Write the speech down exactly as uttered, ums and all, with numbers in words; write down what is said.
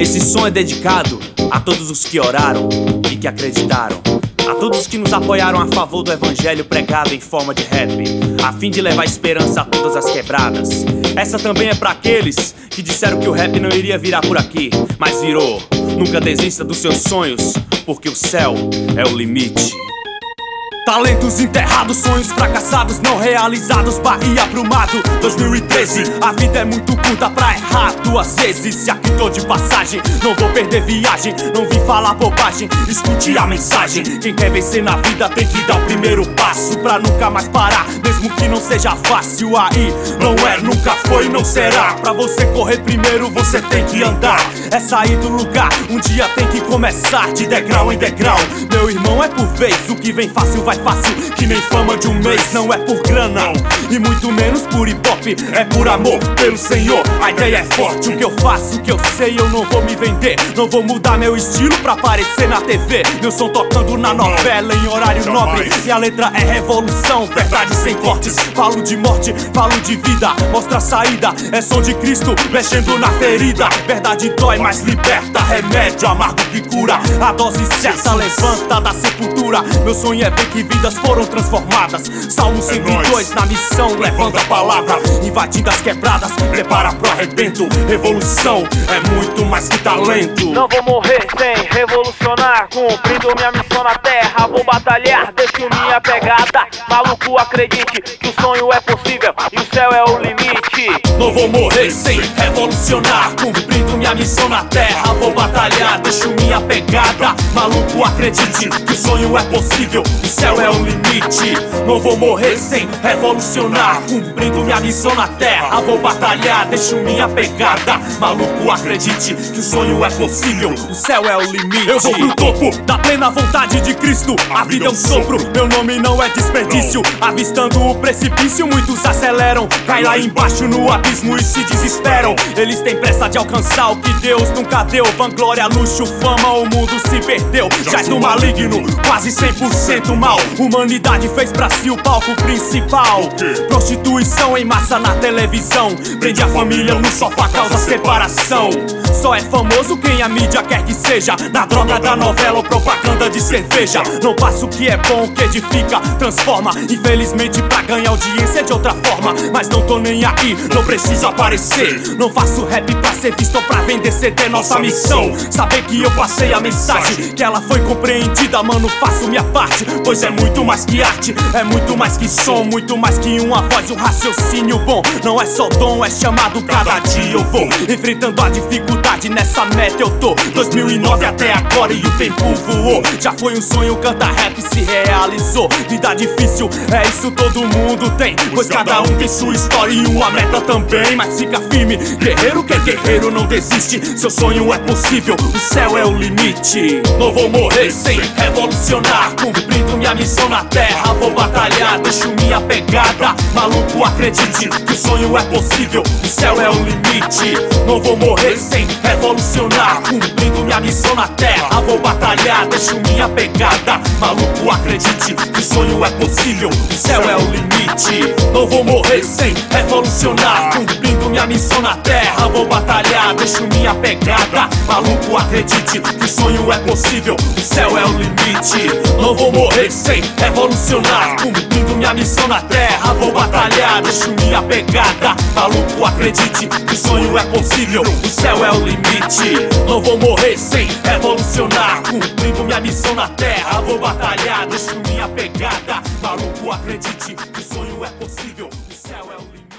Esse som é dedicado a todos os que oraram e que acreditaram, a todos que nos apoiaram a favor do evangelho pregado em forma de rap, a fim de levar esperança a todas as quebradas. Essa também é pra aqueles que disseram que o rap não iria virar por aqui, mas virou. Nunca desista dos seus sonhos, porque o céu é o limite. Talentos enterrados, sonhos fracassados, não realizados, Bahia pro mato, dois mil e treze. A vida é muito curta pra errar duas vezes. Se aqui tô de passagem, não vou perder viagem, não vim falar bobagem, escute a mensagem. Quem quer vencer na vida tem que dar o primeiro passo, pra nunca mais parar, mesmo que não seja fácil. Aí não é, nunca foi, não será. Pra você correr primeiro você tem que andar, é sair do lugar, um dia tem que começar, de degrau em degrau. Meu irmão, é por vez, o que vem fácil vai fácil, que nem fama de um mês. Não é por grana, e muito menos por hip hop, é por amor pelo Senhor. A ideia é forte, o que eu faço, o que eu sei, eu não vou me vender. Não vou mudar meu estilo pra aparecer na T V. Meu som tocando na novela em horário nobre, e a letra é revolução, verdade sem cortes. Falo de morte, falo de vida, mostra a saída, é som de Cristo mexendo na ferida. Verdade dói, mas liberta, remédio amargo que cura. A dose certa levanta da sepultura. Meu sonho é ver que vidas foram transformadas. Salmo cento e dois, na missão, levanta a palavra, invadindo as quebradas, prepara pro arrebento. Revolução é muito mais que talento. Não vou morrer sem revolucionar, cumprindo minha missão na terra. Vou batalhar, deixo minha pegada. Maluco, acredite que o sonho é possível e o céu é o limite. Não vou morrer sem revolucionar, cumprindo minha missão na terra. Vou batalhar, deixo minha pegada. Maluco, acredite que o sonho é possível, o céu é o limite. Não vou morrer sem revolucionar, cumprindo minha missão na terra. Vou batalhar, deixo minha pegada. Maluco, acredite que o sonho é possível, o céu é o limite. Eu vou pro topo da plena vontade de Cristo. A vida é um sopro, meu nome não é desperdício. Avistando o precipício, muitos aceleram, cai lá embaixo no abismo e se desesperam. Eles têm pressa de alcançar o que Deus nunca deu. Vanglória, luxo, fama, o mundo se perdeu. Já é do maligno, quase cem por cento mal. Humanidade fez pra si o palco principal. Prostituição em massa na televisão, prende a família no sofá, causa separação. Só é famoso quem a mídia quer que seja, na droga da novela ou propaganda de cerveja. Não passa o que é bom, o que edifica, transforma. Infelizmente pra ganhar audiência de outra forma, mas não tô nem aí, não preciso aparecer. Não faço rap pra ser visto ou pra vender C D. Nossa missão, saber que eu passei a mensagem, que ela foi compreendida, mano, faço minha parte. Pois é muito mais que arte, é muito mais que som, muito mais que uma voz e um raciocínio bom. Não é só dom, é chamado, cada dia eu vou enfrentando a dificuldade, nessa meta eu tô. Dois mil e nove até agora e o tempo voou. Já foi um sonho, cantar rap se realizou. Vida difícil, é isso todo mundo tem, pois cada um tem sua história e uma meta também. Mas fica firme, guerreiro que é guerreiro não desiste. Seu sonho é possível, o céu é o limite. Não vou morrer sem revolucionar, cumprindo minha missão na terra. Vou batalhar, deixo minha pegada. Maluco, acredite que o sonho é possível, o céu é o limite. Não vou morrer sem revolucionar, cumprindo minha missão na terra. Vou batalhar, deixo minha pegada. Maluco, acredite que o sonho é possível, o céu é o limite. Não vou morrer sem revolucionar, cumprindo minha missão na terra. Vou batalhar, deixo minha pegada. Maluco, acredite que o sonho é possível, o céu é o limite. Não vou morrer sem revolucionar, cumprindo minha missão na terra. Vou batalhar, deixo minha pegada. Maluco, acredite que o sonho é possível, o céu é o limite. Não vou morrer sem revolucionar, cumprindo minha missão na terra. Vou batalhar, deixo minha pegada. Maluco, acredite que o sonho é possível, o céu é o limite.